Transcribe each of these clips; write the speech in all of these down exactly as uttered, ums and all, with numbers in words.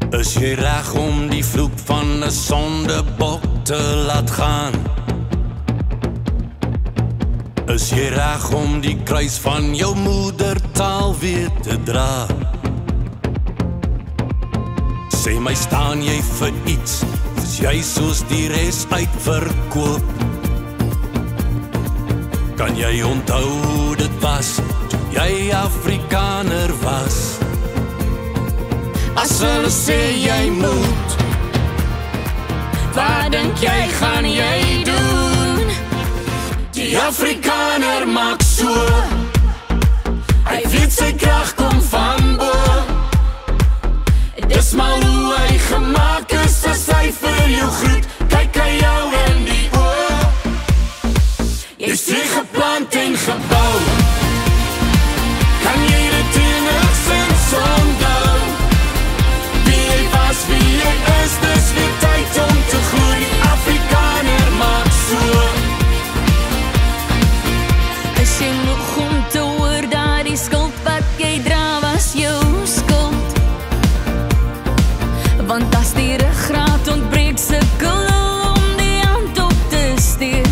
Is jy reg om die vloek van 'n sondebok te laat gaan? Is jy reg om die kruis van jou moedertaal weer te dra? Sê my, staan jy vir iets? Is jy soos die res uitverkoop? Kan jy onthou dit was toe jy Afrikaner was? As hulle sê jy moet, wat dink jy gaan jy doen? Die Afrikaner maak so, hy weet sy krag kom van bo. Dis maar hoe hy gemaak is, as hy vir jou groet, kyk hy jou in die oor. Jy's weer geplant en gebou, kan jy dit enigszins onthou? Wie jy is, dis weer tyd om te groei. Die Afrikaner maak so. Is jy nog om te hoor dat die skuld wat jy dra was jou skuld? Want as die ruggraat ontbreek, sukkel om die hand op te steek.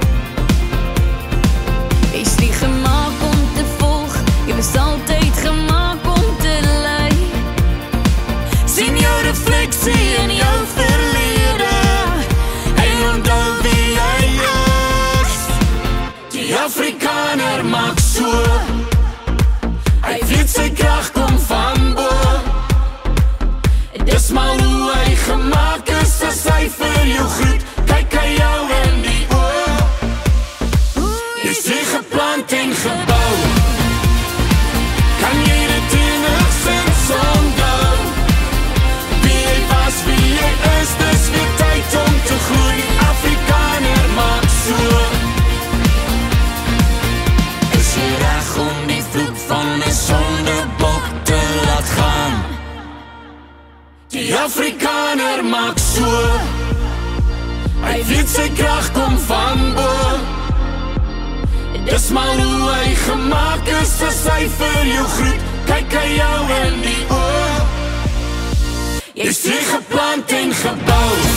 Jy's nie gemaak om te volg, jy was altyd gemaak om te lei. Sien jou refleksie in jou verlede, en onthou wie jy is. Die Afrikaner maak so, hy weet sy krag kom van bo. Dis maar hoe hy gemaak is, as hy vir jou groet, kyk hy jou in die oor. Jy's weer geplant en gebou, kan jy dit enigszins onthou? Wie jy is, dis weer tyd om te groei. Afrikaner maak so. Is jy reg om die vloek van 'n sondebok te laat gaan? Die Afrikaner maak so, hy weet sy krag kom van bo. Dis maar hoe hy gemaak is, as hy vir jou groet, kyk hy jou in die oor. Jy's weer geplant en gebou.